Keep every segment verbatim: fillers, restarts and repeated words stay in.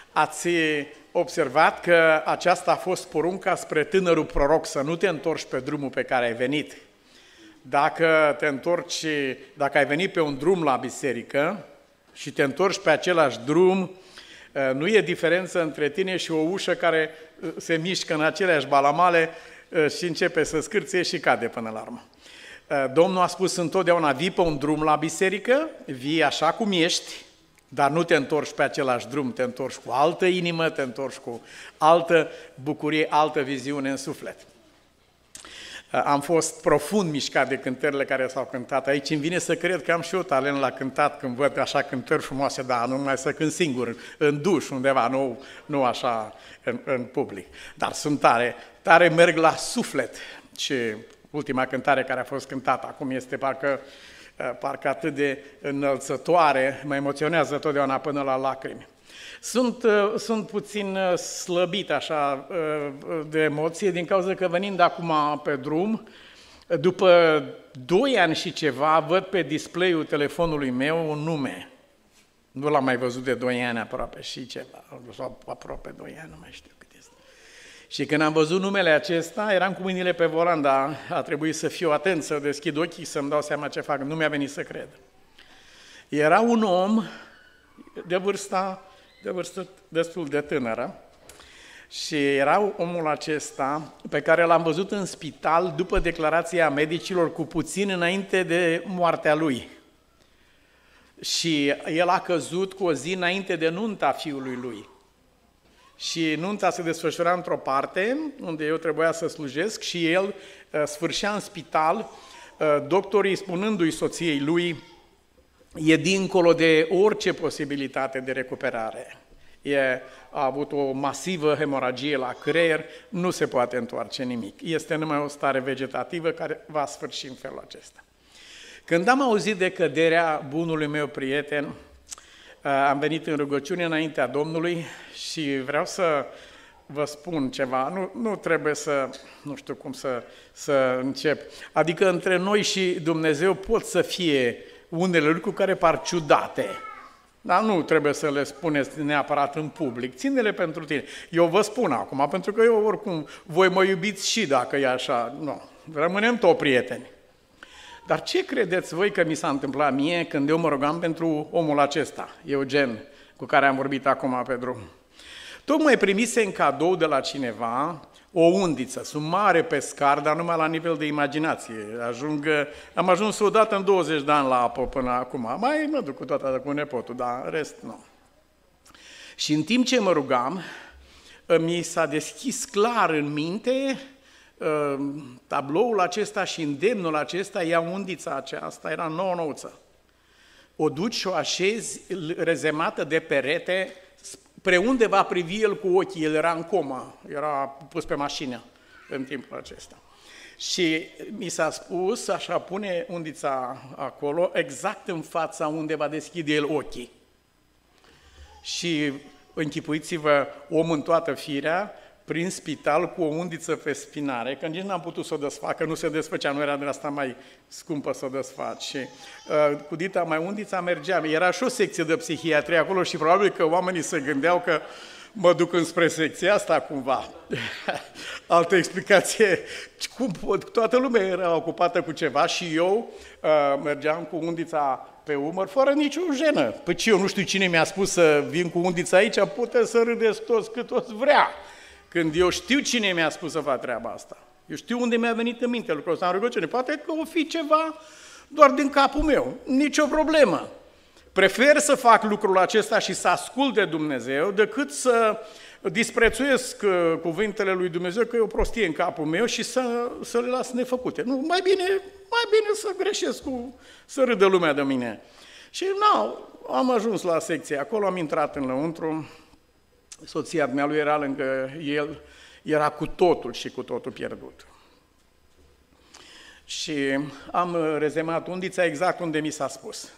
Ați observat că aceasta a fost porunca spre tânărul proroc, să nu te întorci pe drumul pe care ai venit. Dacă te întorci, dacă ai venit pe un drum la biserică și te întorci pe același drum, nu e diferență între tine și o ușă care se mișcă în aceleași balamale și începe să scârție și cade până la urmă. Domnul a spus întotdeauna, vii pe un drum la biserică, vii așa cum ești, dar nu te întorci pe același drum, te întorci cu altă inimă, te întorci cu altă bucurie, altă viziune în suflet. Am fost profund mișcat de cântările care s-au cântat aici. Îmi vine să cred că am și eu talent la cântat când văd așa cântări frumoase, dar nu mai să cânt singur, în duș undeva, nu, nu așa în, în public. Dar sunt tare, tare merg la suflet. Și ultima cântare care a fost cântată acum este parcă, parcă atât de înălțătoare, mă emoționează totdeauna până la lacrimi. Sunt, sunt puțin slăbit așa de emoție din cauza că venind acum pe drum, după doi ani și ceva, văd pe display-ul telefonului meu un nume. Nu l-am mai văzut de doi ani aproape și ceva, sau aproape doi ani, nu mai știu cât este. Și când am văzut numele acesta, eram cu mâinile pe volan, dar a trebuit să fiu atent, să deschid ochii, să-mi dau seama ce fac. Nu mi-a venit să cred. Era un om de vârsta de vârstă destul de tânără și era omul acesta pe care l-am văzut în spital după declarația medicilor cu puțin înainte de moartea lui. Și el a căzut cu o zi înainte de nunta fiului lui. Și nunta se desfășura într-o parte unde eu trebuia să slujesc și el sfârșea în spital, doctorii spunându-i soției lui, e dincolo de orice posibilitate de recuperare. E, a avut o masivă hemoragie la creier, nu se poate întoarce nimic. Este numai o stare vegetativă care va sfârși în felul acesta. Când am auzit de căderea bunului meu prieten, am venit în rugăciune înaintea Domnului și vreau să vă spun ceva. Nu, nu trebuie să, nu știu cum să, să încep. Adică între noi și Dumnezeu pot să fie unele lucruri care par ciudate, dar nu trebuie să le spuneți neapărat în public, ține-le pentru tine. Eu vă spun acum, pentru că eu oricum, voi mă iubiți și dacă e așa, nu, rămânem tot prieteni. Dar ce credeți voi că mi s-a întâmplat mie când eu mă rugam pentru omul acesta, Eugen, cu care am vorbit acum pe drum? Tocmai primise în cadou de la cineva o undiță. Sunt mare pescar, dar numai la nivel de imaginație. Ajung, am ajuns odată în douăzeci de ani la apă până acum. Mai mă duc cu toată cu nepotul, dar în rest nu. Și în timp ce mă rugam, mi s-a deschis clar în minte tabloul acesta și îndemnul acesta, ia undița aceasta, era nouă nouță. O duci și o așezi rezemată de perete, spre unde va privi el cu ochii, el era în comă, era pus pe mașină în timpul acesta. Și mi s-a spus, așa, pune undița acolo, exact în fața unde va deschide el ochii. Și închipuiți-vă, om în toată firea, prin spital cu o undiță pe spinare, că nici n-am putut să o desfac, că nu se desfăcea, nu era de asta mai scumpă să o desfac. Și uh, cu dita mai undița mergeam. Era și o secție de psihiatrie acolo și probabil că oamenii se gândeau că mă duc înspre secția asta cumva. Altă explicație, cum pot? Toată lumea era ocupată cu ceva și eu uh, mergeam cu undița pe umăr, fără nicio jenă. Păi ce, eu nu știu cine mi-a spus să vin cu undița aici, puteți să râdeți toți cât o vrea. Când eu știu cine mi-a spus să fac treaba asta. Eu știu unde mi-a venit în minte lucrul ăsta în rugăciune. Poate că o fi ceva doar din capul meu. Nicio problemă. Prefer să fac lucrul acesta și să ascult de Dumnezeu decât să disprețuiesc cuvintele lui Dumnezeu că e o prostie în capul meu și să, să le las nefăcute. Nu, mai bine, mai bine să greșesc cu, să râdă lumea de mine. Și nu, am ajuns la secție acolo, am intrat înăuntru. Soția dumnealui era lângă el, era cu totul și cu totul pierdut. Și am rezemat undița exact unde mi s-a spus.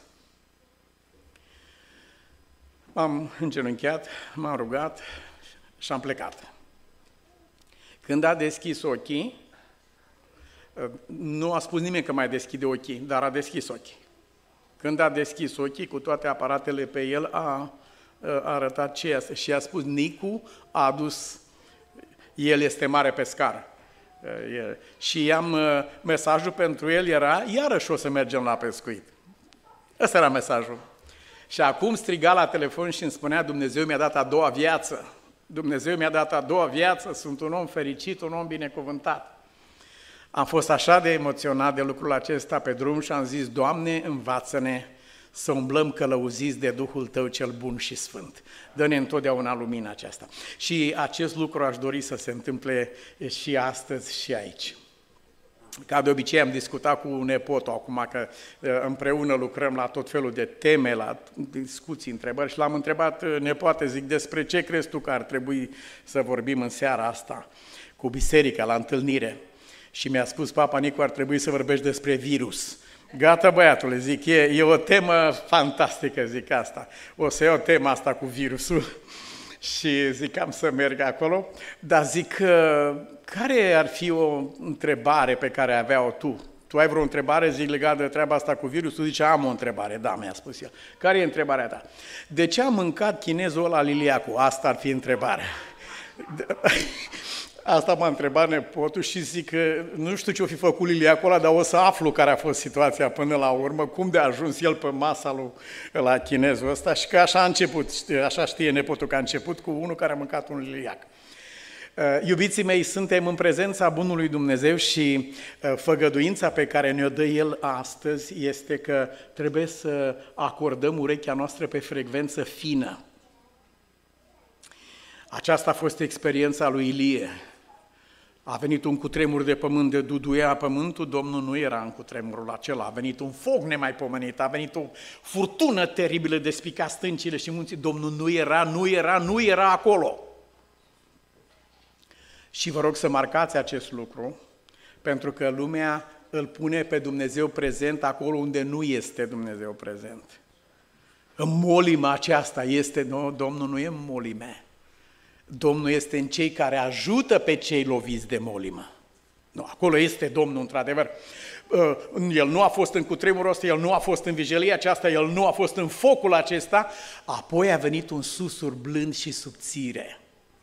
M-am îngenunchiat, m-am rugat și am plecat. Când a deschis ochii, nu a spus nimeni că mai deschide ochii, dar a deschis ochii. Când a deschis ochii, cu toate aparatele pe el, a a arătat ce este și a spus, Nicu a adus, el este mare pescar. Și i-am, mesajul pentru el era, iarăși o să mergem la pescuit. Ăsta era mesajul. Și acum striga la telefon și îmi spunea, Dumnezeu mi-a dat a doua viață. Dumnezeu mi-a dat a doua viață, sunt un om fericit, un om binecuvântat. Am fost așa de emoționat de lucrul acesta pe drum și am zis, Doamne, învață-ne să umblăm călăuziți de Duhul Tău cel bun și sfânt. Dă-ne întotdeauna lumina aceasta. Și acest lucru aș dori să se întâmple și astăzi și aici. Ca de obicei am discutat cu nepotul acum că împreună lucrăm la tot felul de teme, la discuții, întrebări și l-am întrebat, nepoate, zic, despre ce crezi tu că ar trebui să vorbim în seara asta cu biserica la întâlnire? Și mi-a spus, Papa Nicu, ar trebui să vorbești despre virus. Gata, băiatule, zic, e, e o temă fantastică, zic asta. O să iau tema asta cu virusul și zic, am să merg acolo, dar zic, care ar fi o întrebare pe care avea-o tu? Tu ai vreo întrebare, zic, legată de treaba asta cu virusul? Zice, am o întrebare, da, mi-a spus el. Care e întrebarea ta? De ce a mâncat chinezul ăla liliacul? Asta ar fi întrebarea. Asta m-a întrebat nepotul și zic că nu știu ce o fi făcut liliacul ăla, dar o să aflu care a fost situația până la urmă, cum de a ajuns el pe masa lui la chinezul ăsta și că așa a început, așa știe nepotul că a început cu unul care a mâncat un liliac. Iubiții mei, suntem în prezența Bunului Dumnezeu și făgăduința pe care ne-o dă El astăzi este că trebuie să acordăm urechea noastră pe frecvență fină. Aceasta a fost experiența lui Ilie. A venit un cutremur de pământ, de duduia pământul, Domnul nu era în cutremurul acela, a venit un foc nemaipomenit, a venit o furtună teribilă de spica stâncile și munții, Domnul nu era, nu era, nu era acolo. Și vă rog să marcați acest lucru, pentru că lumea îl pune pe Dumnezeu prezent acolo unde nu este Dumnezeu prezent. În molima aceasta este, nu, Domnul nu e în molime. Domnul este în cei care ajută pe cei loviți de molimă. Nu, acolo este Domnul, într-adevăr. El nu a fost în cutremurul ăsta, El nu a fost în vijelia aceasta, El nu a fost în focul acesta, apoi a venit un susur blând și subțire.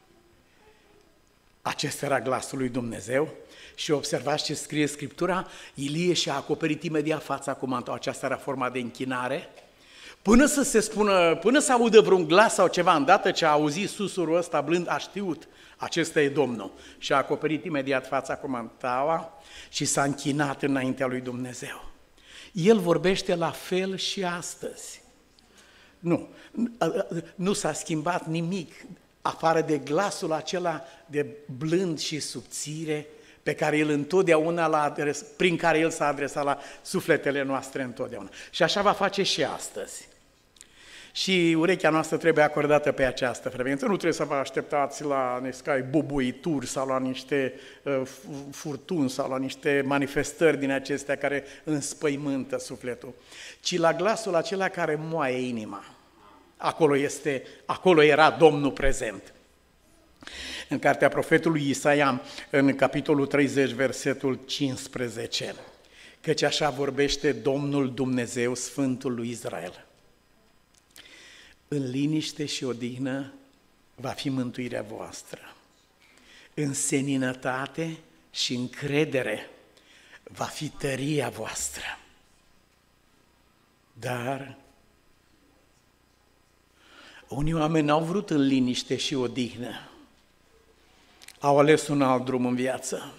Acesta era glasul lui Dumnezeu și observați ce scrie Scriptura, Ilie și-a acoperit imediat fața cu mantul, aceasta era forma de închinare, până să se spună, până să audă vreun glas sau ceva, îndată ce a auzit susurul ăsta blând, a știut, acesta e Domnul. Și a acoperit imediat fața cu mantaua și s-a închinat înaintea lui Dumnezeu. El vorbește la fel și astăzi. Nu, nu s-a schimbat nimic, afară de glasul acela de blând și subțire pe care El întotdeauna l-a adres, prin care El s-a adresat la sufletele noastre întotdeauna. Și așa va face și astăzi. Și urechea noastră trebuie acordată pe această frecvență. Nu trebuie să vă așteptați la niște bubuituri sau la niște uh, furtuni sau la niște manifestări din acestea care înspăimântă sufletul, ci la glasul acela care moaie inima. Acolo, este, acolo era Domnul prezent. În cartea profetului Isaia, în capitolul treizeci, versetul cincisprezece, căci așa vorbește Domnul Dumnezeu, Sfântul lui Israel. În liniște și odihnă va fi mântuirea voastră. În seninătate și încredere va fi tăria voastră. Dar unii oameni n-au vrut în liniște și odihnă. Au ales un alt drum în viață.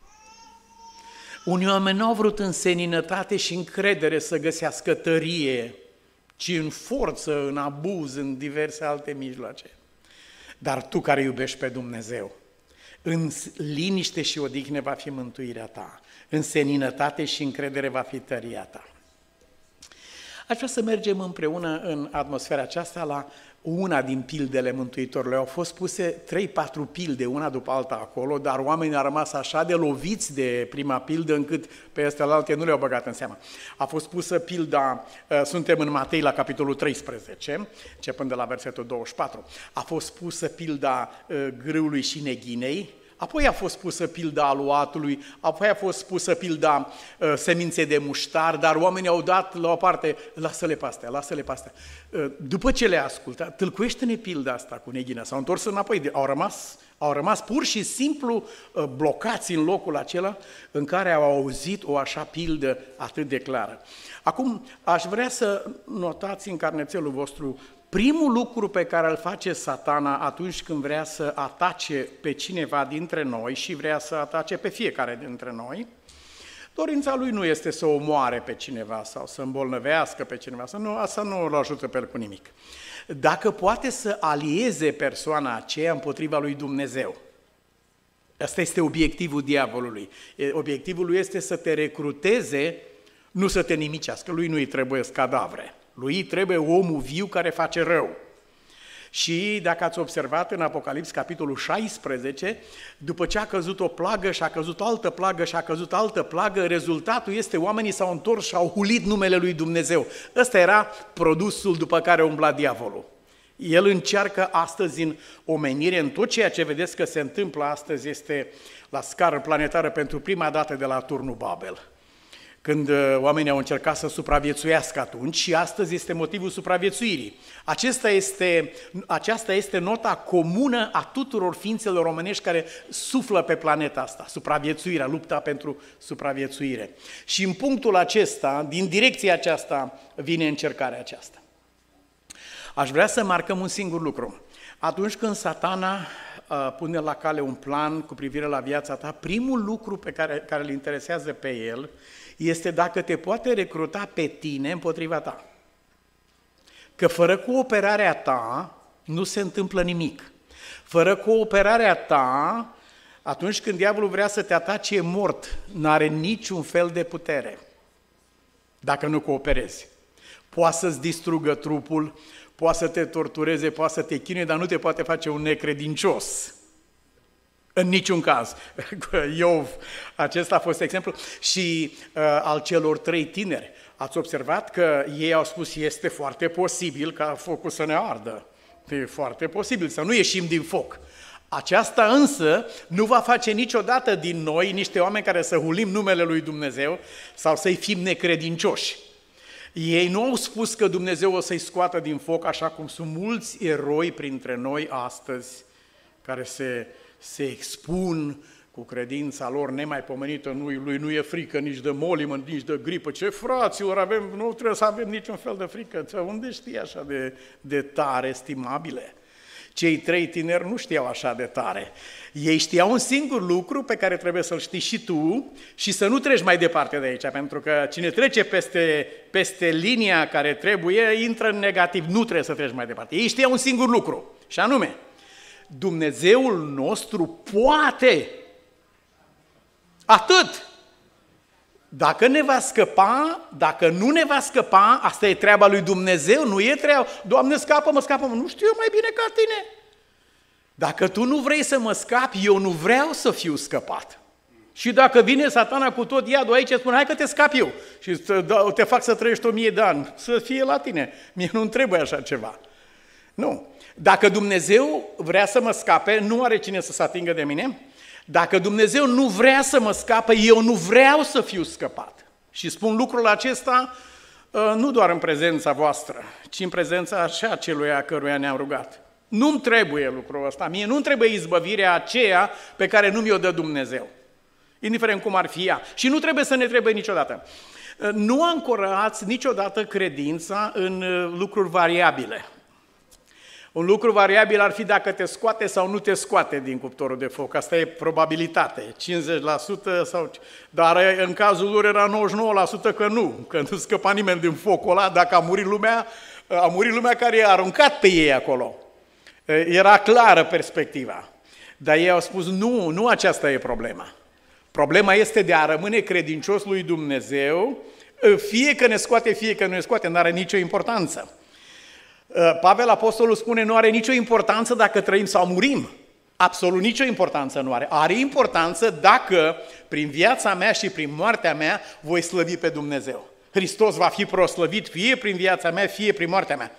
Unii oameni n-au vrut în seninătate și încredere să găsească tărie, ci în forță, în abuz, în diverse alte mijloace. Dar tu care iubești pe Dumnezeu, în liniște și odihnă va fi mântuirea ta, în seninătate și încredere va fi tăria ta. Aș vrea să mergem împreună în atmosfera aceasta la una din pildele Mântuitorului. Au fost puse trei patru pilde, una după alta acolo, dar oamenii au rămas așa de loviți de prima pildă, încât pe astea alte nu le-au băgat în seamă. A fost pusă pilda, suntem în Matei la capitolul treisprezece, începând de la versetul douăzeci și patru. A fost pusă pilda grâului și neghinei, apoi a fost pusă pilda aluatului, apoi a fost pusă pilda uh, seminței de muștar, dar oamenii au dat la o parte, lasă-le pe astea, lasă-le pe astea. Uh, după ce le-a ascultat, tâlcuiește-ne pilda asta cu neghina, s-au întors înapoi, au rămas, au rămas pur și simplu uh, blocați în locul acela în care au auzit o așa pildă atât de clară. Acum, aș vrea să notați în carnețelul vostru primul lucru pe care îl face Satana atunci când vrea să atace pe cineva dintre noi și vrea să atace pe fiecare dintre noi, dorința lui nu este să omoare pe cineva sau să îmbolnăvească pe cineva, să nu, asta nu îl ajută pe el cu nimic. Dacă poate să alieze persoana aceea împotriva lui Dumnezeu, ăsta este obiectivul diavolului. Obiectivul lui este să te recruteze, nu să te nimicească, lui nu-i trebuie cadavre. Lui trebuie omul viu care face rău. Și dacă ați observat în Apocalips, capitolul șaisprezece, după ce a căzut o plagă și a căzut altă plagă și a căzut altă plagă, rezultatul este oamenii s-au întors și au hulit numele lui Dumnezeu. Ăsta era produsul după care umbla diavolul. El încearcă astăzi în omenire, în tot ceea ce vedeți că se întâmplă astăzi este la scară planetară pentru prima dată de la turnul Babel, când oamenii au încercat să supraviețuiască atunci și astăzi este motivul supraviețuirii. Acesta este, aceasta este nota comună a tuturor ființelor omenești care suflă pe planeta asta, supraviețuirea, lupta pentru supraviețuire. Și în punctul acesta, din direcția aceasta, vine încercarea aceasta. Aș vrea să marcăm un singur lucru. Atunci când Satana uh, pune la cale un plan cu privire la viața ta, primul lucru pe care, care îl interesează pe el este dacă te poate recruta pe tine împotriva ta. Că fără cooperarea ta nu se întâmplă nimic. Fără cooperarea ta, atunci când diavolul vrea să te atace, e mort, n-are niciun fel de putere dacă nu cooperezi. Poate să-ți distrugă trupul, poate să te tortureze, poate să te chinuie, dar nu te poate face un necredincios. În niciun caz. Iov, acesta a fost exemplu. Și uh, al celor trei tineri. Ați observat că ei au spus, este foarte posibil ca focul să ne ardă. E foarte posibil să nu ieșim din foc. Aceasta însă nu va face niciodată din noi niște oameni care să hulim numele lui Dumnezeu sau să-i fim necredincioși. Ei nu au spus că Dumnezeu o să-i scoată din foc, așa cum sunt mulți eroi printre noi astăzi, care se, se expun cu credința lor nemaipomenită, nu, lui nu e frică nici de molimă, nici de gripă. Ce fraților, avem, nu trebuie să avem niciun fel de frică. Unde știi așa de, de tare, estimabile? Cei trei tineri nu știau așa de tare. Ei știau un singur lucru pe care trebuie să-l știi și tu și să nu treci mai departe de aici, pentru că cine trece peste, peste linia care trebuie, intră în negativ, nu trebuie să treci mai departe. Ei știau un singur lucru, și anume, Dumnezeul nostru poate. Atât! Dacă ne va scăpa, dacă nu ne va scăpa, asta e treaba lui Dumnezeu, nu e treaba, Doamne, scapă-mă, scapă-mă, nu știu eu mai bine ca tine. Dacă tu nu vrei să mă scapi, eu nu vreau să fiu scăpat. Și dacă vine Satana cu tot iadul aici, spune, hai că te scap eu și te fac să trăiești o mie de ani, să fie la tine. Mie nu-mi trebuie așa ceva. Nu. Dacă Dumnezeu vrea să mă scape, nu are cine să se atingă de mine. Dacă Dumnezeu nu vrea să mă scape, eu nu vreau să fiu scăpat. Și spun lucrul acesta nu doar în prezența voastră, ci în prezența așa celuia căruia ne-am rugat. Nu-mi trebuie lucrul ăsta, mie nu-mi trebuie izbăvirea aceea pe care nu mi-o dă Dumnezeu, indiferent cum ar fi ea. Și nu trebuie să ne trebuie niciodată. Nu ancorați niciodată credința în lucruri variabile. Un lucru variabil ar fi dacă te scoate sau nu te scoate din cuptorul de foc. Asta e probabilitate, cincizeci la sută, sau... dar în cazul lor era nouăzeci și nouă la sută că nu, că nu scăpa nimeni din focul ăla, dacă a murit lumea, a murit lumea care i-a aruncat pe ei acolo. Era clară perspectiva. Dar ei au spus, nu, nu aceasta e problema. Problema este de a rămâne credincios lui Dumnezeu, fie că ne scoate, fie că nu ne scoate, nu are nicio importanță. Pavel Apostolul spune, nu are nicio importanță dacă trăim sau murim. Absolut nicio importanță nu are. Are importanță dacă prin viața mea și prin moartea mea voi slăvi pe Dumnezeu. Hristos va fi proslăvit fie prin viața mea, fie prin moartea mea.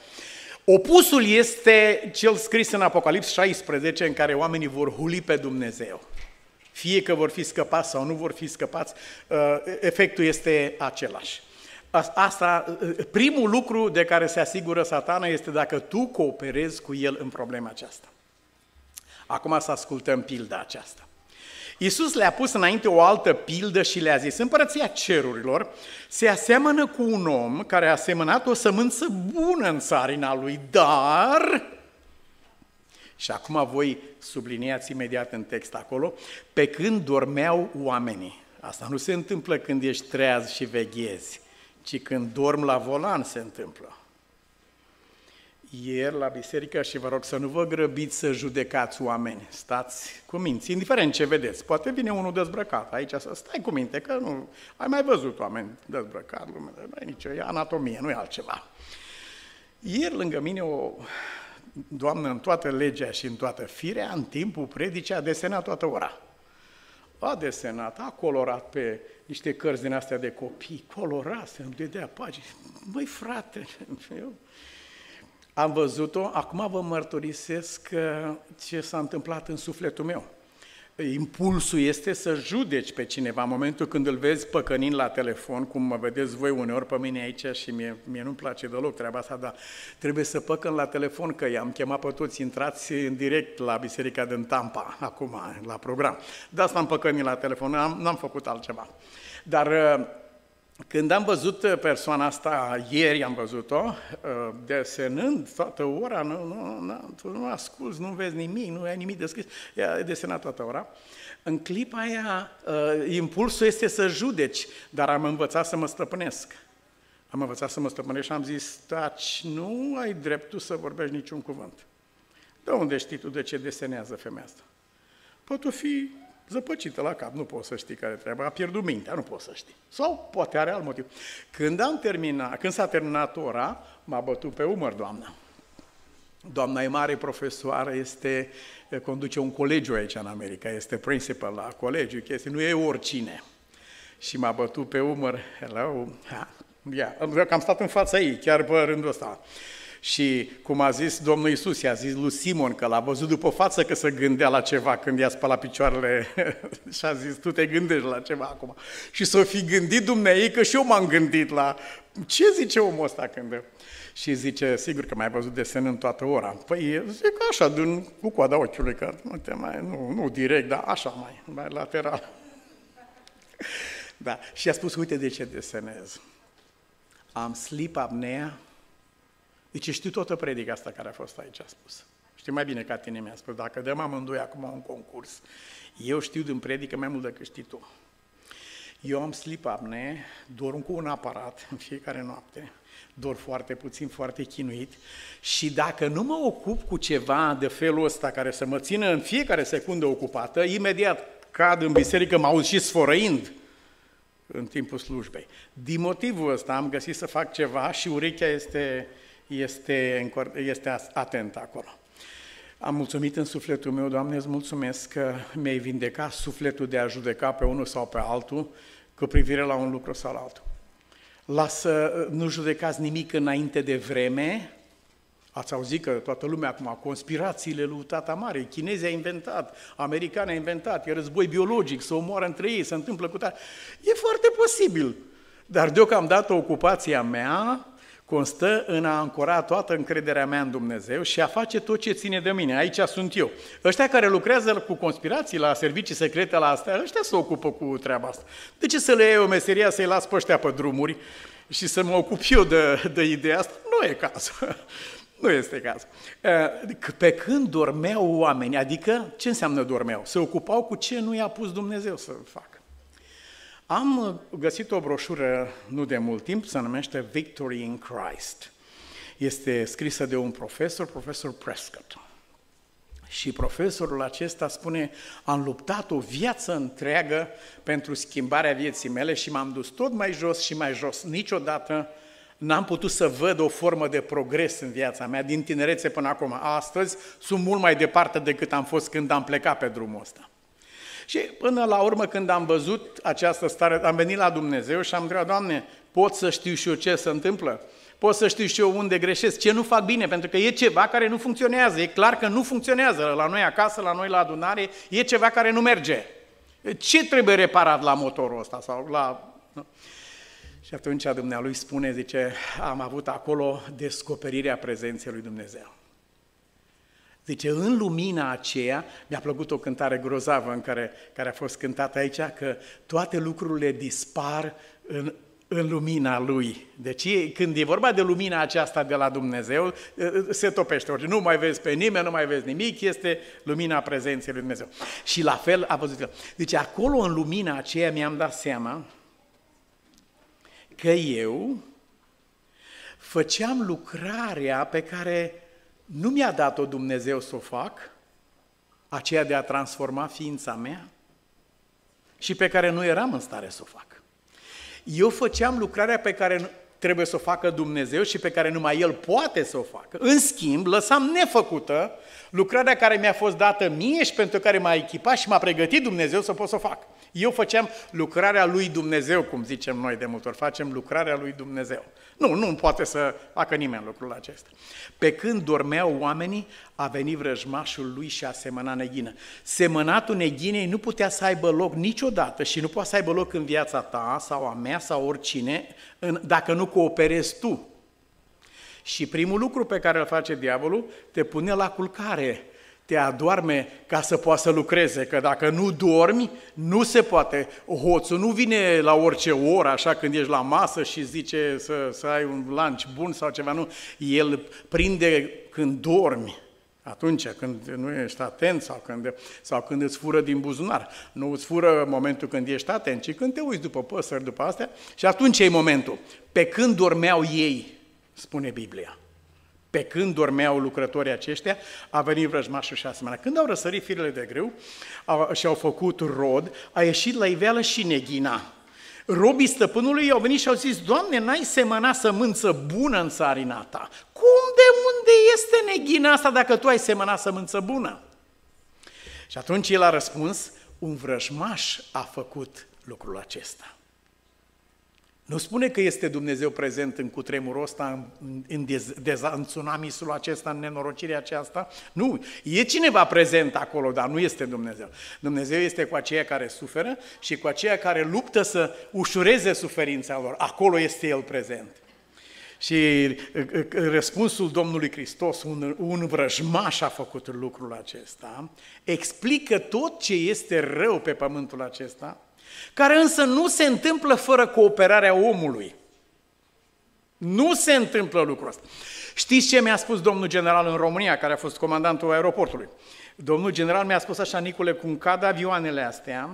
Opusul este cel scris în Apocalips șaisprezece, în care oamenii vor huli pe Dumnezeu. Fie că vor fi scăpați sau nu vor fi scăpați, efectul este același. Asta, primul lucru de care se asigură Satana este dacă tu cooperezi cu el în problema aceasta. Acum să ascultăm pilda aceasta. Iisus le-a pus înainte o altă pildă și le-a zis: Împărăția cerurilor se aseamănă cu un om care a semănat o sămânță bună în țarina lui, dar... Și acum voi subliniați imediat în text acolo, pe când dormeau oamenii. Asta nu se întâmplă când ești treaz și veghezi, ci când dorm la volan se întâmplă. Ieri la biserică, și vă rog să nu vă grăbiți să judecați oameni, stați cu minți, indiferent ce vedeți. Poate vine unul dezbrăcat aici, să stai cu minte, că nu ai mai văzut oameni dezbrăcați, nu e nicio, e anatomie, nu e altceva. Ieri lângă mine o doamnă în toată legea și în toată firea, în timpul predicii, a desenat toată ora. A desenat, a colorat pe niște cărți din astea de copii, colorase, îmi dădea pagini. Băi, frate, eu am văzut-o, acum vă mărturisesc ce s-a întâmplat în sufletul meu. Impulsul este să judeci pe cineva în momentul când îl vezi păcănind la telefon, cum mă vedeți voi uneori pe mine aici și mie, mie nu-mi place deloc treaba asta, dar trebuie să păcăn la telefon, că i-am chemat pe toți, intrați în direct la biserica din Tampa, acum, la program. De asta am păcănit la telefon, n-am, n-am făcut altceva. Dar când am văzut persoana asta, ieri am văzut-o, desenând toată ora, nu, nu, nu, tu nu asculți, nu vezi nimic, nu ai nimic de scris, ea desenat toată ora. În clipa aia, impulsul este să judeci, dar am învățat să mă stăpânesc. Am învățat să mă stăpânesc și am zis: taci, nu ai dreptul să vorbești niciun cuvânt. De unde știi tu de ce desenează femeia asta? Poate fi zăpăcită la cap, nu poți să știi care treaba, a pierdut mintea, nu poți să știi. Sau poate are alt motiv. Când am terminat, când s-a terminat ora, m-a bătut pe umăr doamna. Doamna e mare profesoară, este, conduce un colegiu aici în America, este principal la colegiu, chestii, nu e oricine. Și m-a bătut pe umăr, hello, ha, yeah. Că am stat în fața ei, chiar pe rândul ăsta. Și cum a zis Domnul Iisus, i-a zis lui Simon că l-a văzut după față că se gândea la ceva când i-a spălat picioarele și a zis: tu te gândești la ceva acum. Și s-o fi gândit dumneei că și eu m-am gândit la ce zice omul ăsta când... Și zice: sigur că m-ai văzut desenând toată ora. Păi zic așa, din, cu coada ochiului, că nu, te mai, nu, nu direct, dar așa mai, mai lateral. Da. Și a spus: uite de ce desenez. Am sleep apnea. Deci știu toată predica asta care a fost aici, a spus. Știu mai bine ca tine, mi-a spus, dacă dăm amândoi acum un concurs, eu știu din predică mai mult decât știi tu. Eu am sleep apnea, dorm cu un aparat în fiecare noapte, dorm foarte puțin, foarte chinuit și dacă nu mă ocup cu ceva de felul ăsta care să mă țină în fiecare secundă ocupată, imediat cad în biserică, mă aud și sfărăind în timpul slujbei. Din motivul ăsta am găsit să fac ceva și urechea este... Este, este atent acolo. Am mulțumit în sufletul meu: Doamne, îți mulțumesc că mi-ai vindecat sufletul de a judeca pe unul sau pe altul cu privire la un lucru sau la altul. Lasă, nu judecați nimic înainte de vreme. Ați auzit că toată lumea acum, conspirațiile lui Tata Mare, chinezii au inventat, americanii au inventat, e război biologic, se omoară între ei, se întâmplă cu tare. E foarte posibil, dar deocamdată ocupația mea constă în a ancora toată încrederea mea în Dumnezeu și a face tot ce ține de mine. Aici sunt eu. Ăștia care lucrează cu conspirații, la servicii secrete, la astea, ăștia se ocupă cu treaba asta. De ce să le iei o meserie, să-i las pe ăștia pe drumuri și să mă ocup eu de, de ideea asta? Nu e cazul. Nu este cazul. Pe când dormeau oamenii, adică ce înseamnă dormeau? Se ocupau cu ce nu i-a pus Dumnezeu să facă. Am găsit o broșură nu de mult timp, se numește Victory in Christ. Este scrisă de un profesor, profesor Prescott. Și profesorul acesta spune: am luptat o viață întreagă pentru schimbarea vieții mele și m-am dus tot mai jos și mai jos. Niciodată n-am putut să văd o formă de progres în viața mea, din tinerețe până acum. Astăzi sunt mult mai departe decât am fost când am plecat pe drumul ăsta. Și până la urmă, când am văzut această stare, am venit la Dumnezeu și am întrebat: Doamne, pot să știu și eu ce se întâmplă? Pot să știu și eu unde greșesc, ce nu fac bine? Pentru că e ceva care nu funcționează, e clar că nu funcționează. La noi acasă, la noi la adunare, e ceva care nu merge. Ce trebuie reparat la motorul ăsta? Sau la... Nu? Și atunci dumnealui spune, zice, am avut acolo descoperirea prezenței lui Dumnezeu. Zice, în lumina aceea, mi-a plăcut o cântare grozavă în care, care a fost cântată aici, că toate lucrurile dispar în, în lumina Lui. Deci când e vorba de lumina aceasta de la Dumnezeu, se topește orice. Nu mai vezi pe nimeni, nu mai vezi nimic, este lumina prezenței lui Dumnezeu. Și la fel a văzut el. Deci acolo în lumina aceea mi-am dat seama că eu făceam lucrarea pe care nu mi-a dat-o Dumnezeu să o fac, aceea de a transforma ființa mea, și pe care nu eram în stare să o fac. Eu făceam lucrarea pe care trebuie să o facă Dumnezeu și pe care numai El poate să o facă. În schimb, lăsam nefăcută lucrarea care mi-a fost dată mie și pentru care m-a echipat și m-a pregătit Dumnezeu să pot să o fac. Eu făceam lucrarea lui Dumnezeu, cum zicem noi de multe ori, facem lucrarea lui Dumnezeu. Nu, nu poate să facă nimeni lucrul acesta. Pe când dormeau oamenii, a venit vrăjmașul lui și a semănat neghină. Semănatul neghinei nu putea să aibă loc niciodată și nu poate să aibă loc în viața ta sau a mea sau oricine, dacă nu cooperezi tu. Și primul lucru pe care îl face diavolul, te pune la culcare, te adorme ca să poată să lucreze, că dacă nu dormi, nu se poate. Hoțul nu vine la orice oră, așa când ești la masă și zice să, să ai un lunch bun sau ceva, nu. El prinde când dormi, atunci când nu ești atent sau când, sau când îți fură din buzunar. Nu îți fură în momentul când ești atent, ci când te uiți după păsări, după astea, și atunci e momentul. Pe când dormeau ei, spune Biblia. Pe când dormeau lucrătorii aceștia, a venit vrăjmașul și a semănat. Când au răsărit firele de grâu au, și au făcut rod, a ieșit la iveală și neghina. Robii stăpânului au venit și au zis, Doamne, n-ai semănat sămânță bună în țarina ta. Cum, de unde este neghina asta dacă tu ai semănat sămânță bună? Și atunci el a răspuns, un vrăjmaș a făcut lucrul acesta. Nu spune că este Dumnezeu prezent în cutremurul ăsta, în, în, dez, deza, în tsunamisul acesta, în nenorocirea aceasta. Nu, e cineva prezent acolo, dar nu este Dumnezeu. Dumnezeu este cu aceia care suferă și cu aceia care luptă să ușureze suferința lor. Acolo este El prezent. Și răspunsul Domnului Hristos, un, un vrăjmaș a făcut lucrul acesta, explică tot ce este rău pe pământul acesta, care însă nu se întâmplă fără cooperarea omului. Nu se întâmplă lucrul ăsta. Știți ce mi-a spus domnul general în România, care a fost comandantul aeroportului? Domnul general mi-a spus așa, Nicule, cum cad avioanele astea,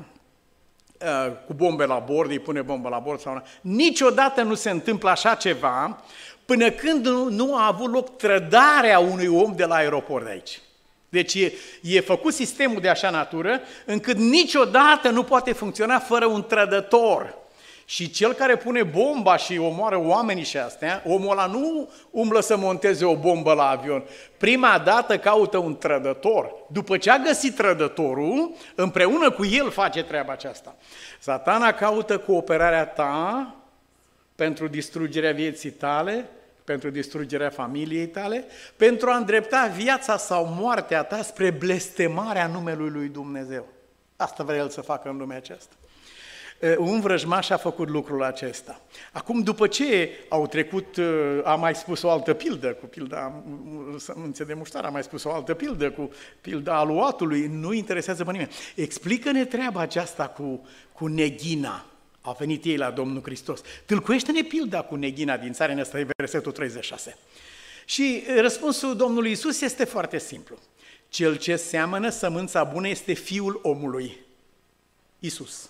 cu bombe la bord, îi pune bombă la bord sau nu, niciodată nu se întâmplă așa ceva până când nu, nu a avut loc trădarea unui om de la aeroport de aici. Deci e, e făcut sistemul de așa natură încât niciodată nu poate funcționa fără un trădător. Și cel care pune bomba și omoară oamenii și astea, omul ăla nu umblă să monteze o bombă la avion. Prima dată caută un trădător. După ce a găsit trădătorul, împreună cu el face treaba aceasta. Satana caută cooperarea ta pentru distrugerea vieții tale, pentru distrugerea familiei tale, pentru a îndrepta viața sau moartea ta spre blestemarea numelui lui Dumnezeu. Asta vrea el să facă în lumea aceasta. Un vrăjmaș a făcut lucrul acesta. Acum, după ce au trecut, a mai spus o altă pildă, cu pilda sămânțe de muștar, a mai spus o altă pildă, cu pilda aluatului, nu interesează pe nimeni. Explică-ne treaba aceasta cu, cu neghina. Au venit ei la Domnul Hristos. Tâlcuiește-ne pilda cu neghina din țara noastră, e versetul treizeci și șase. Și răspunsul Domnului Iisus este foarte simplu. Cel ce seamănă sămânța bună este Fiul omului, Iisus.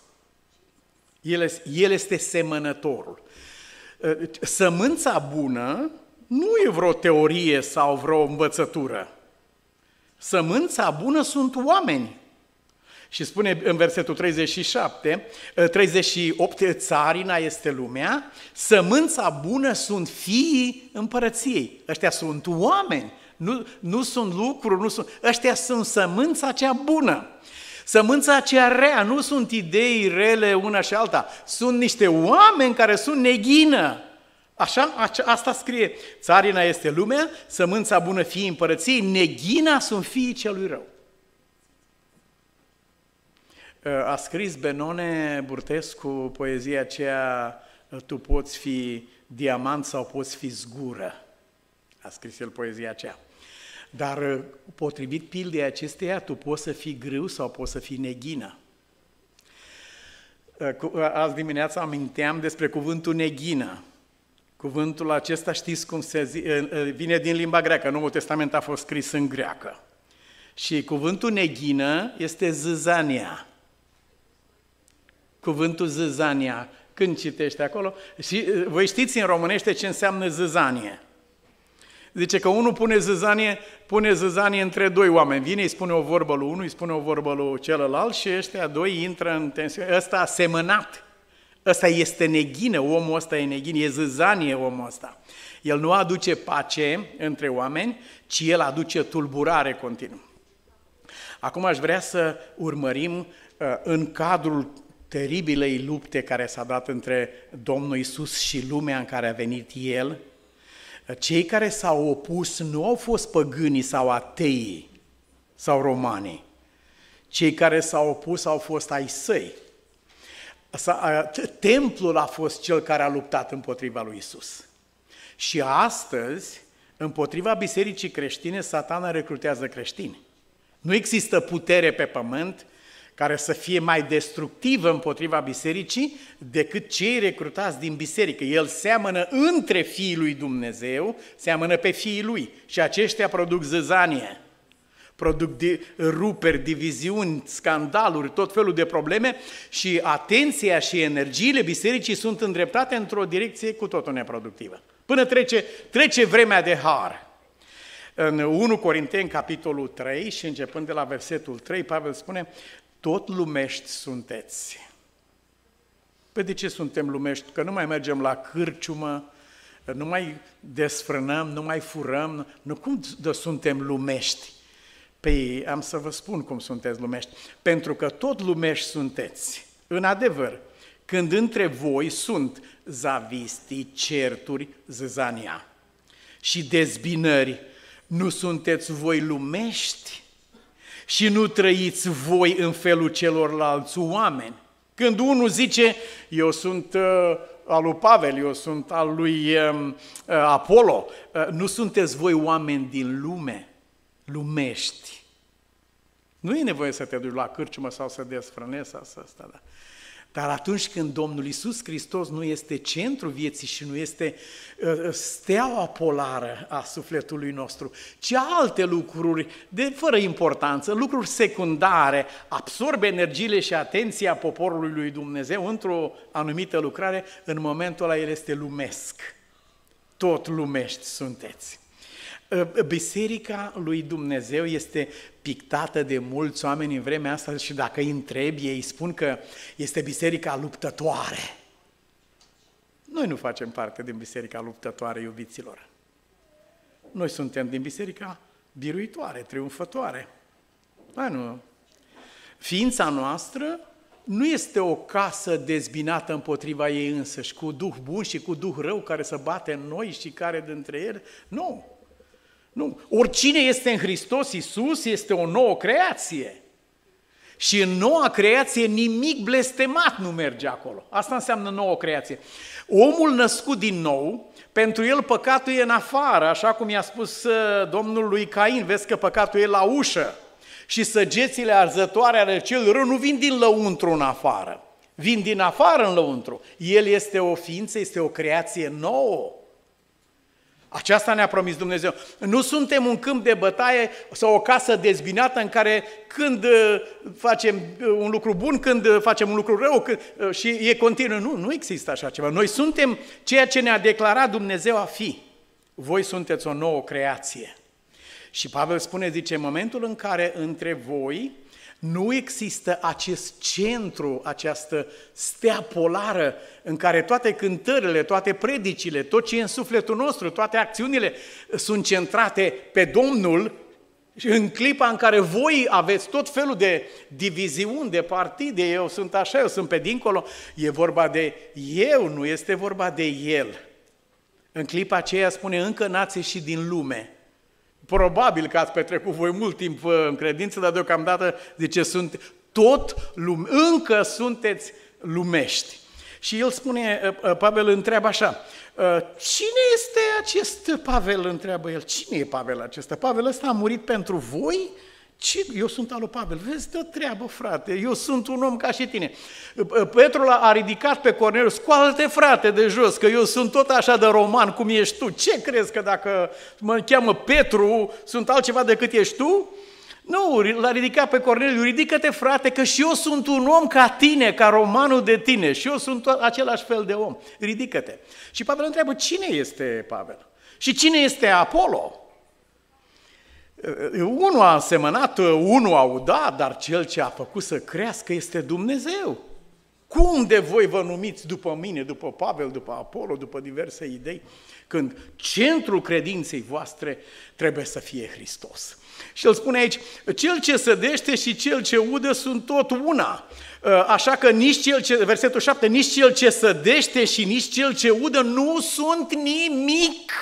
El este semănătorul. Sămânța bună nu e vreo teorie sau vreo învățătură. Sămânța bună sunt oameni. Și spune în versetul treizeci și șapte, treizeci și opt, țarina este lumea, sămânța bună sunt fiii împărăției. Ăștia sunt oameni, nu, nu sunt lucruri, nu sunt, ăștia sunt sămânța cea bună. Sămânța aceea rea, nu sunt idei rele una și alta, sunt niște oameni care sunt neghină. Așa, asta scrie, țarina este lumea, sămânța bună fiii împărăției, neghina sunt fiii celui rău. A scris Benone Burtescu poezia aceea, tu poți fi diamant sau poți fi zgură. A scris el poezia aceea. Dar potrivit pildei acesteia, tu poți să fii grâu sau poți să fii neghină. Azi dimineața aminteam despre cuvântul neghină. Cuvântul acesta știți cum se zice, vine din limba greacă, Noul Testament a fost scris în greacă. Și cuvântul neghină este zâzania. Cuvântul zâzania, când citești acolo, și voi știți în românește ce înseamnă zâzanie. Zice că unul pune zâzanie, pune zâzanie între doi oameni. Vine, îi spune o vorbă lui unul, îi spune o vorbă lui celălalt și ăștia doi intră în tensiune. Ăsta a semănat. Ăsta este neghină, omul ăsta e neghină, e zâzanie omul ăsta. El nu aduce pace între oameni, ci el aduce tulburare continuă. Acum aș vrea să urmărim în cadrul teribilei lupte care s-a dat între Domnul Iisus și lumea în care a venit El. Cei care s-au opus nu au fost păgânii sau ateii sau romanii. Cei care s-au opus au fost ai săi. Templul a fost cel care a luptat împotriva lui Iisus. Și astăzi, împotriva bisericii creștine, Satana recrutează creștini. Nu există putere pe pământ care să fie mai destructivă împotriva bisericii decât cei recrutați din biserică. El seamănă între fiii lui Dumnezeu, seamănă pe fiii lui și aceștia produc zâzanie, produc ruperi, diviziuni, scandaluri, tot felul de probleme și atenția și energiile bisericii sunt îndreptate într-o direcție cu totul neproductivă. Până trece, trece vremea de har. În unu Corinteni, capitolul trei și începând de la versetul trei, Pavel spune: tot lumești sunteți. Păi de ce suntem lumești? Că nu mai mergem la cârciumă, nu mai desfrânăm, nu mai furăm, nu cum de suntem lumești? Păi am să vă spun cum sunteți lumești. Pentru că tot lumești sunteți. În adevăr, când între voi sunt zavistii, certuri, zâzania și dezbinări, nu sunteți voi lumești și nu trăiți voi în felul celorlalți oameni. Când unul zice, eu sunt uh, al lui Pavel, eu sunt al lui uh, Apollo, uh, nu sunteți voi oameni din lume, lumești. Nu e nevoie să te duci la cârciumă sau să desfrânezi sau să asta, da. Dar atunci când Domnul Iisus Hristos nu este centrul vieții și nu este uh, steaua polară a sufletului nostru, ci alte lucruri de fără importanță, lucruri secundare, absorbe energiile și atenția poporului lui Dumnezeu într-o anumită lucrare, în momentul ăla el este lumesc. Tot lumești sunteți. Biserica lui Dumnezeu este pictată de mulți oameni în vremea asta și dacă îi întrebi, ei spun că este biserica luptătoare. Noi nu facem parte din biserica luptătoare, iubiților. Noi suntem din biserica biruitoare, triumfătoare. Hai, nu. Ființa noastră nu este o casă dezbinată împotriva ei însăși, cu duh bun și cu duh rău care să bate în noi și care dintre ele. Nu. Nu. Oricine este în Hristos Iisus este o nouă creație. Și în noua creație nimic blestemat nu merge acolo. Asta înseamnă nouă creație. Omul născut din nou, pentru el păcatul e în afară, așa cum i-a spus Domnul lui Cain, vezi că păcatul e la ușă. Și săgețile arzătoare ale cel rău nu vin din lăuntru în afară, vin din afară în lăuntru. El este o ființă, este o creație nouă. Aceasta ne-a promis Dumnezeu. Nu suntem un câmp de bătaie sau o casă dezbinată în care când facem un lucru bun, când facem un lucru rău când, și e continuu. Nu, nu există așa ceva. Noi suntem ceea ce ne-a declarat Dumnezeu a fi. Voi sunteți o nouă creație. Și Pavel spune, zice, în momentul în care între voi nu există acest centru, această stea polară în care toate cântările, toate predicile, tot ce e în sufletul nostru, toate acțiunile sunt centrate pe Domnul și în clipa în care voi aveți tot felul de diviziuni, de partide, eu sunt așa, eu sunt pe dincolo, e vorba de eu, nu este vorba de el. În clipa aceea spune, încă n-ați ieșit din lume. Probabil că ați petrecut voi mult timp în credință, dar deocamdată, zice, sunt, tot lume, încă sunteți lumești. Și el spune, Pavel întreabă așa, cine este acest Pavel, întreabă el, cine e Pavel acesta? Pavel ăsta a murit pentru voi? Ce? Eu sunt al lui Pavel, vezi, dă treabă, frate, eu sunt un om ca și tine. Petru a ridicat pe Corneliu, scoală-te, frate, de jos, că eu sunt tot așa de roman cum ești tu. Ce crezi, că dacă mă cheamă Petru, sunt altceva decât ești tu? Nu, l-a ridicat pe Corneliu, ridică-te, frate, că și eu sunt un om ca tine, ca romanul de tine, și eu sunt același fel de om, ridică-te. Și Pavel întreabă, cine este Pavel? Și cine este Apollo? Unul a însemănat, unul a udat, dar cel ce a făcut să crească este Dumnezeu. Cum de voi vă numiți după mine, după Pavel, după Apollo, după diverse idei, când centrul credinței voastre trebuie să fie Hristos? Și el spune aici, cel ce sădește și cel ce udă sunt tot una. Așa că nici cel ce, versetul șapte, nici cel ce sădește și nici cel ce udă nu sunt nimic,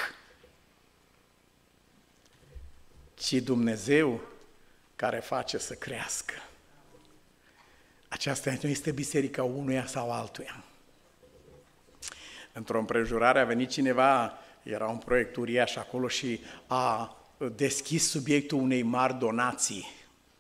ci Dumnezeu care face să crească. Aceasta nu este biserica unuia sau altuia. Într-o împrejurare a venit cineva, era un proiect uriaș acolo și a deschis subiectul unei mari donații.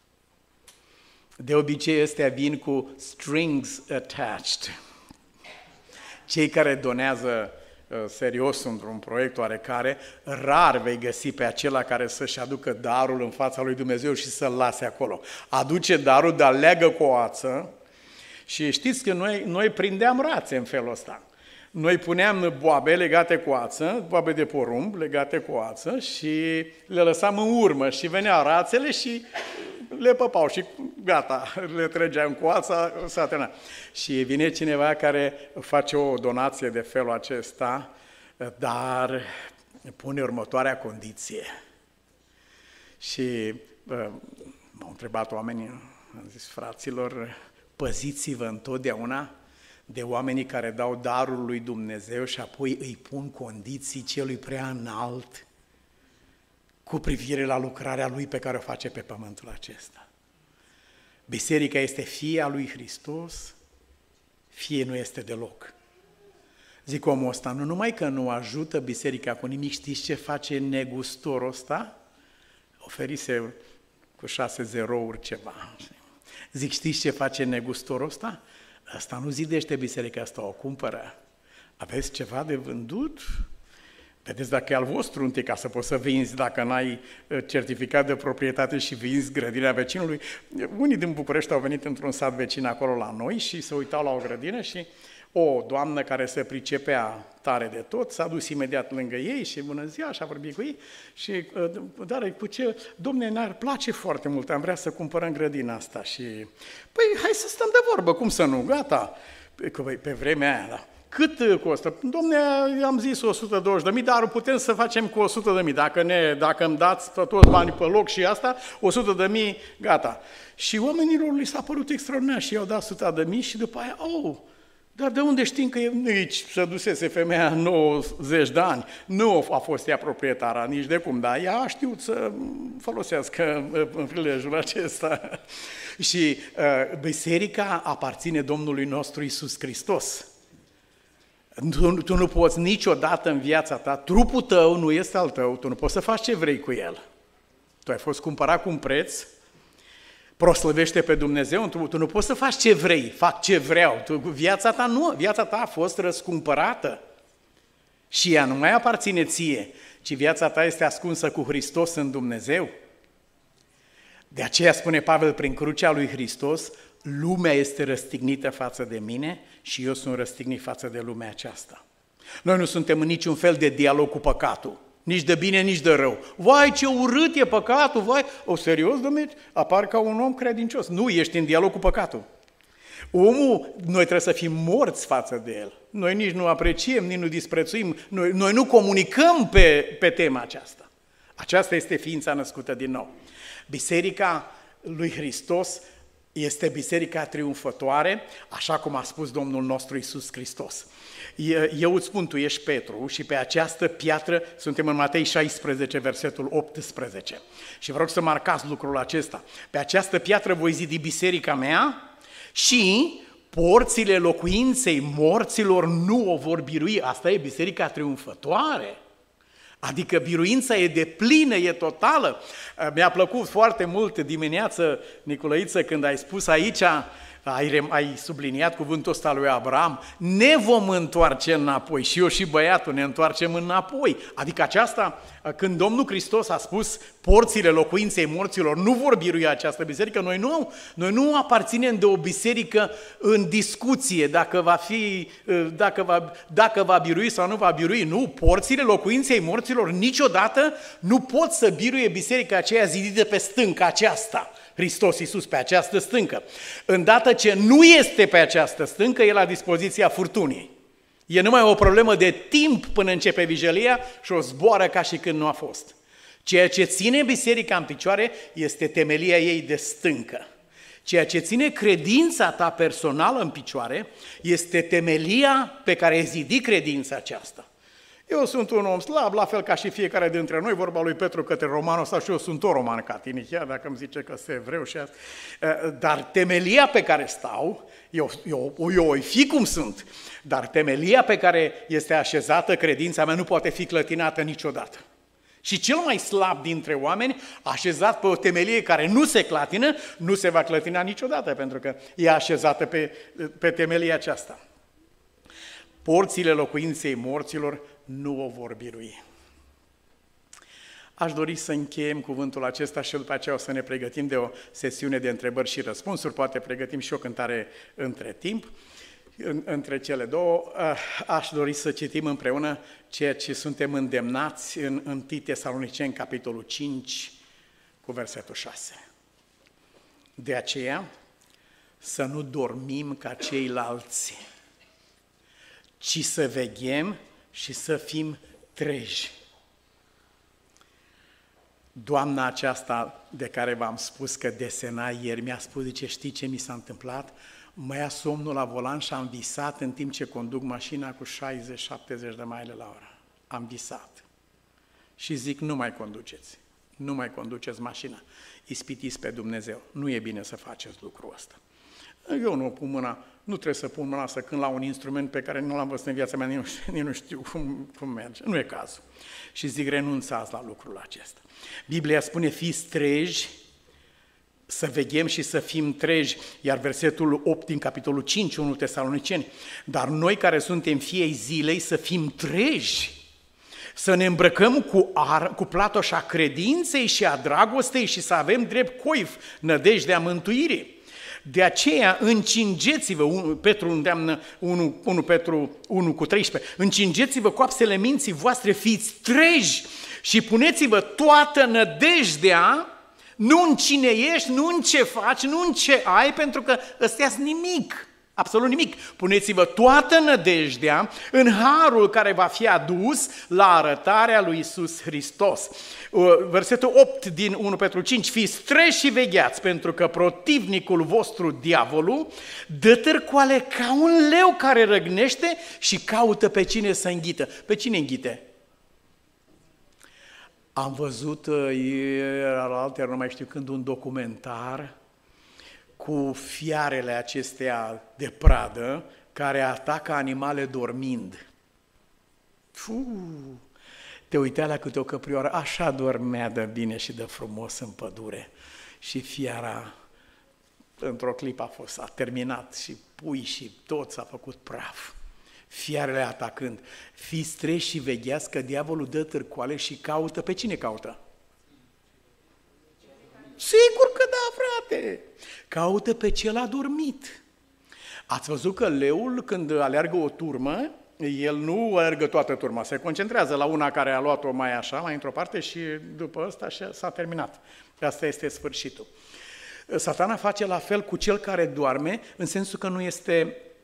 De obicei ăstea vin cu strings attached. Cei care donează serios într-un proiect oarecare, rar vei găsi pe acela care să-și aducă darul în fața lui Dumnezeu și să-l lase acolo. Aduce darul, dar leagă cu o ață și știți că noi, noi prindeam rațe în felul ăsta. Noi puneam boabe legate cu ață, boabe de porumb legate cu ață și le lăsam în urmă și veneau rațele și le păpau și gata, le trăgeam cu ața, s-a terminat. Și vine cineva care face o donație de felul acesta, dar pune următoarea condiție. Și m-au întrebat oamenii, am zis, fraților, păziți-vă întotdeauna de oamenii care dau darul lui Dumnezeu și apoi îi pun condiții celui prea înalt cu privire la lucrarea lui pe care o face pe pământul acesta. Biserica este fie a lui Hristos, fie nu este deloc. Zic omul ăsta, nu numai că nu ajută biserica cu nimic, știți ce face negustorul ăsta? Oferise cu șase zerouri ceva. Zic, știți ce face negustorul ăsta? Asta nu zidește biserica, asta o cumpără. Aveți ceva de vândut? Vedeți dacă e al vostru întâi ca să poți să vinzi, dacă n-ai certificat de proprietate și vinzi grădina vecinului. Unii din București au venit într-un sat vecin acolo la noi și se uitau la o grădină și o doamnă care se pricepea tare de tot s-a dus imediat lângă ei și bună ziua și a vorbit cu ei și dar cu ce, domne, ne-ar place foarte mult, am vrea să cumpărăm grădina asta și păi hai să stăm de vorbă, cum să nu, gata, că pe vremea aia, da. Cât costă? Dom'le, am zis o sută douăzeci de mii, dar putem să facem cu o sută de mii. Dacă, ne, dacă îmi dați toți banii pe loc și asta, o sută de mii, gata. Și oamenilor li s-a părut extraordinar și i-au dat o sută de mii și după aia, oh, dar de unde știm că e nici să dusese femeia nouăzeci de ani? Nu a fost ea proprietară, nici de cum, dar ea a știut să folosească în prilejul acesta. Și uh, biserica aparține Domnului nostru Iisus Hristos. Tu, tu nu poți niciodată în viața ta, trupul tău nu este al tău, tu nu poți să faci ce vrei cu el. Tu ai fost cumpărat cu un preț, proslăvește pe Dumnezeu, tu, tu nu poți să faci ce vrei, fac ce vreau. Tu, viața ta nu, viața ta a fost răscumpărată și ea nu mai aparține ție, ci viața ta este ascunsă cu Hristos în Dumnezeu. De aceea spune Pavel, prin crucea lui Hristos, lumea este răstignită față de mine și eu sunt răstignit față de lumea aceasta. Noi nu suntem în niciun fel de dialog cu păcatul, nici de bine, nici de rău. Vai, ce urât e păcatul, vai! O, serios, dom'le, apar ca un om credincios. Nu, ești în dialog cu păcatul. Omul, noi trebuie să fim morți față de el. Noi nici nu apreciem, nici nu disprețuim, noi, noi nu comunicăm pe, pe tema aceasta. Aceasta este ființa născută din nou. Biserica lui Hristos este biserica triumfătoare, așa cum a spus Domnul nostru Iisus Hristos. Eu îți spun, tu ești Petru și pe această piatră, suntem în Matei șaisprezece, versetul optsprezece. Și vă rog să marcați lucrul acesta. Pe această piatră voi zidi biserica mea și porțile locuinței morților nu o vor birui. Asta e biserica triumfătoare. Adică biruința e deplină, e totală. Mi-a plăcut foarte mult dimineață, Nicolăiță, când ai spus aici, ai, ai subliniat cuvântul ăsta lui Abraham, ne vom întoarce înapoi. Și eu și băiatul ne întoarcem înapoi. Adică aceasta, când Domnul Hristos a spus porțile locuinței morților nu vor birui această biserică, noi nu, noi nu aparținem de o biserică în discuție dacă va, fi, dacă, va, dacă va birui sau nu va birui. Nu, porțile locuinței morților niciodată nu pot să biruie biserica aceea zidită pe stânca aceasta. Hristos Iisus pe această stâncă. Îndată ce nu este pe această stâncă, e la dispoziția furtunii. E numai o problemă de timp până începe vijelia și o zboară ca și când nu a fost. Ceea ce ține biserica în picioare este temelia ei de stâncă. Ceea ce ține credința ta personală în picioare este temelia pe care ai zidit credința aceasta. Eu sunt un om slab, la fel ca și fiecare dintre noi, vorba lui Petru către romanul ăsta, și eu sunt o roman ca tine, chiar dacă îmi zice că sunt evreu și asta. Dar temelia pe care stau, eu, eu, eu o fi cum sunt, dar temelia pe care este așezată credința mea nu poate fi clătinată niciodată. Și cel mai slab dintre oameni, așezat pe o temelie care nu se clatină, nu se va clătina niciodată, pentru că e așezată pe, pe temelia aceasta. Porțile locuinței morților nu o vor birui. Aș dori să încheiem cuvântul acesta și după aceea o să ne pregătim de o sesiune de întrebări și răspunsuri, poate pregătim și o cântare între timp. Între cele două, aș dori să citim împreună ceea ce suntem îndemnați în întâi Tesaloniceni, capitolul cinci, cu versetul șase. De aceea, să nu dormim ca ceilalți, ci să veghem și să fim treji. Doamna aceasta de care v-am spus că desena ieri, mi-a spus, zice, știi ce mi s-a întâmplat? Mă ia somnul la volan și am visat în timp ce conduc mașina cu șaizeci șaptezeci de maile la oră. Am visat. Și zic, nu mai conduceți, nu mai conduceți mașina, ispitiți pe Dumnezeu. Nu e bine să faceți lucrul ăsta. Eu nu pun mâna, nu trebuie să pun mâna să cânt la un instrument pe care nu l-am văzut în viața mea, nici nu știu, nici nu știu cum, cum merge. Nu e cazul. Și zic, renunțați la lucrul acesta. Biblia spune, fiți treji, să veghem și să fim treji, iar versetul opt din capitolul cinci, unu Tesaloniceni, dar noi care suntem fiii zilei să fim treji, să ne îmbrăcăm cu, ar, cu platoșa credinței și a dragostei și să avem drept coif nădejdea mântuirii. De aceea încingeți-vă, Petru îndeamnă unu Petru unu cu treisprezece, încingeți-vă coapsele minții voastre, fiți treji și puneți-vă toată nădejdea, nu în cine ești, nu în ce faci, nu în ce ai, pentru că ăstea sunt nimic, absolut nimic. Puneți-vă toată nădejdea în harul care va fi adus la arătarea lui Iisus Hristos. Versetul opt din unu Petru cinci, fiți treji și vegheați, pentru că protivnicul vostru, diavolul, dă târcoale ca un leu care răgnește și caută pe cine să înghită. Pe cine înghite? Am văzut ieri, alaltăieri, nu mai știu când, un documentar cu fiarele acestea de pradă care atacă animale dormind. Fuh, te uitai la câte o căprioară, așa dormea de bine și de frumos în pădure. Și fiara, într-o clipă a fost, a terminat și pui și tot s-a făcut praf. Fiarele atacând, fiți treji și vegheați că diavolul dă târcoale și caută, pe cine caută? Sigur că da, frate! Caută pe cel adormit. Ați văzut că leul, când aleargă o turmă, el nu alergă toată turma, se concentrează la una care a luat-o mai așa, mai într-o parte și după ăsta s-a terminat. Asta este sfârșitul. Satana face la fel cu cel care doarme, în sensul că nu este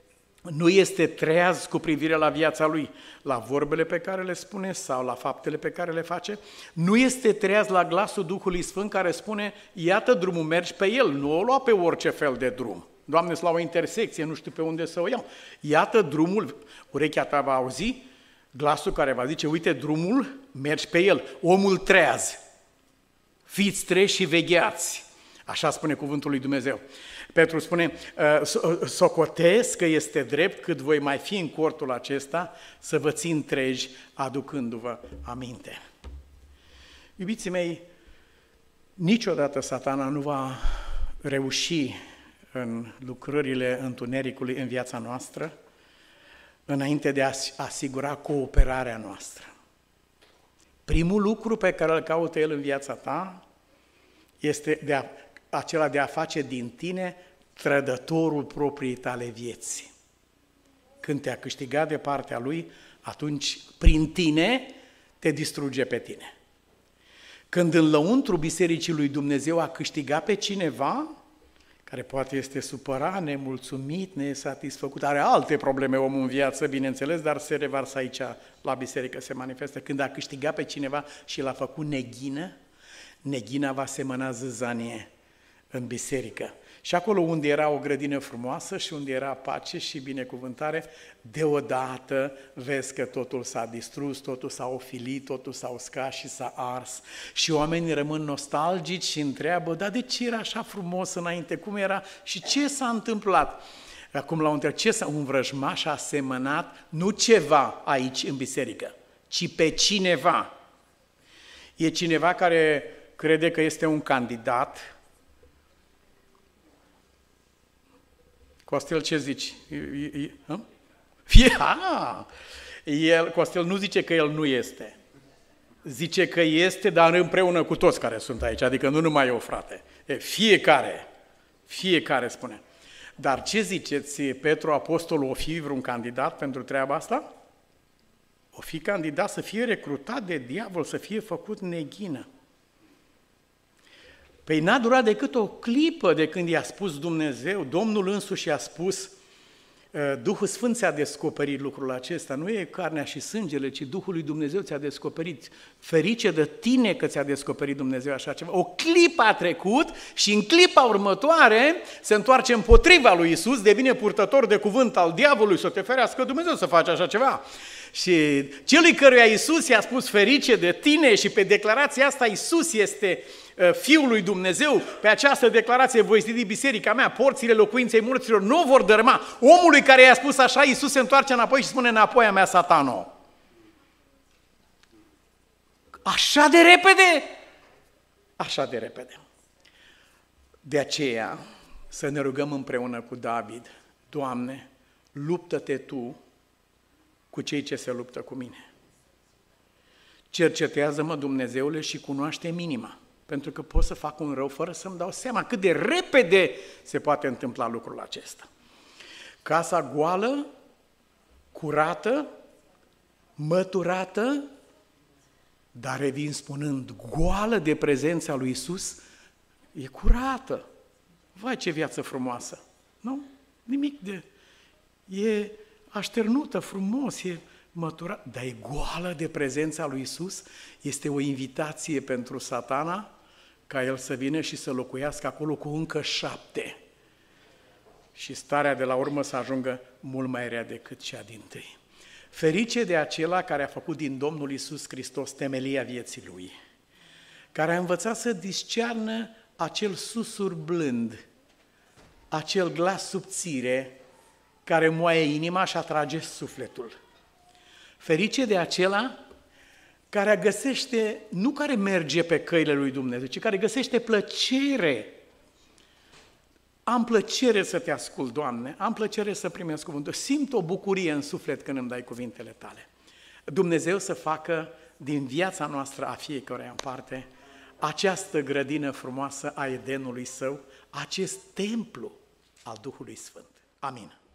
nu este treaz cu privire la viața lui, la vorbele pe care le spune sau la faptele pe care le face, nu este treaz la glasul Duhului Sfânt care spune, iată drumul, mergi pe el, nu o lua pe orice fel de drum. Doamne, sunt la o intersecție, nu știu pe unde să o iau. Iată drumul, urechea ta va auzi glasul care va zice, uite drumul, mergi pe el, omul treaz, fiți treji și vegheați. Așa spune cuvântul lui Dumnezeu. Petru spune, socotesc că este drept cât voi mai fi în cortul acesta să vă țin treji aducându-vă aminte. Iubiții mei, niciodată Satana nu va reuși în lucrările întunericului în viața noastră înainte de a asigura cooperarea noastră. Primul lucru pe care îl caută el în viața ta este de a, acela de a face din tine trădătorul propriei tale vieți. Când te-a câștigat de partea lui, atunci prin tine te distruge pe tine. Când în lăuntru Bisericii lui Dumnezeu a câștigat pe cineva, care poate este supărat, nemulțumit, nesatisfăcut, are alte probleme omul în viață, bineînțeles, dar se revarsă aici la biserică, se manifestă. Când a câștigat pe cineva și l-a făcut neghină, neghina va semăna zâzanie în biserică. Și acolo unde era o grădină frumoasă și unde era pace și binecuvântare, deodată vezi că totul s-a distrus, totul s-a ofilit, totul s-a uscat și s-a ars. Și oamenii rămân nostalgici și întreabă, dar de ce era așa frumos înainte, cum era și ce s-a întâmplat? Acum la un ce s-a un vrăjmaș a semănat nu ceva aici în biserică, ci pe cineva. E cineva care crede că este un candidat. Costel, ce zici? Fie, a, el, Costel nu zice că el nu este. Zice că este, dar împreună cu toți care sunt aici, adică nu numai eu, frate. E, fiecare, fiecare spune. Dar ce ziceți, Petru, apostolul, o fi vreun candidat pentru treaba asta? O fi candidat să fie recrutat de diavol, să fie făcut neghină. Păi n-a durat decât o clipă de când i-a spus Dumnezeu, Domnul însuși i-a spus, Duhul Sfânt ți-a descoperit lucrul acesta, nu e carnea și sângele, ci Duhul lui Dumnezeu ți-a descoperit. Ferice de tine că ți-a descoperit Dumnezeu așa ceva. O clipă a trecut și în clipa următoare se întoarce împotriva lui Iisus, devine purtător de cuvânt al diavolului, să te ferească Dumnezeu să faci așa ceva. Și celui căruia Iisus i-a spus ferice de tine și pe declarația asta Iisus este Fiul lui Dumnezeu, pe această declarație voi zidi biserica mea, porțile locuinței morților nu vor dărâma. Omului care i-a spus așa, Iisus se întoarce înapoi și spune înapoi a mea, Satano. Așa de repede? Așa de repede. De aceea să ne rugăm împreună cu David, Doamne, luptă-te Tu cu cei ce se luptă cu mine. Cercetează-mă, Dumnezeule, și cunoaște minima. Pentru că pot să fac un rău fără să-mi dau seama cât de repede se poate întâmpla lucrul acesta. Casa goală, curată, măturată, dar revin spunând, goală de prezența lui Iisus, e curată. Vai, ce viață frumoasă! Nu? Nimic de... E așternută, frumos, e măturată, dar e goală de prezența lui Iisus, este o invitație pentru Satana ca el să vină și să locuiască acolo cu încă șapte. Și starea de la urmă să ajungă mult mai rea decât cea dintâi. Ferice de acela care a făcut din Domnul Iisus Hristos temelia vieții lui, care a învățat să discearnă acel susur blând, acel glas subțire care moaie inima și atrage sufletul. Ferice de acela care găsește, nu care merge pe căile lui Dumnezeu, ci care găsește plăcere. Am plăcere să te ascult, Doamne, am plăcere să primesc cuvântul. Simt o bucurie în suflet când îmi dai cuvintele Tale. Dumnezeu să facă din viața noastră a fiecăruia în parte această grădină frumoasă a Edenului Său, acest templu al Duhului Sfânt. Amin.